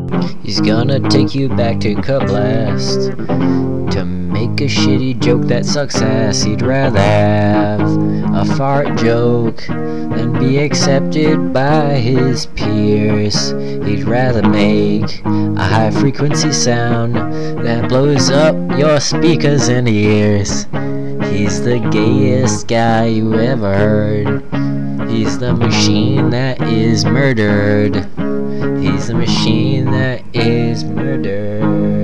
He's gonna take you back to Cublast to make a shitty joke that sucks ass. He'd rather have a fart joke than be accepted by his peers. He'd rather make a high frequency sound that blows up your speakers and ears. He's the gayest guy you ever heard. He's the machine that is murdered. He's the machine that is murdered.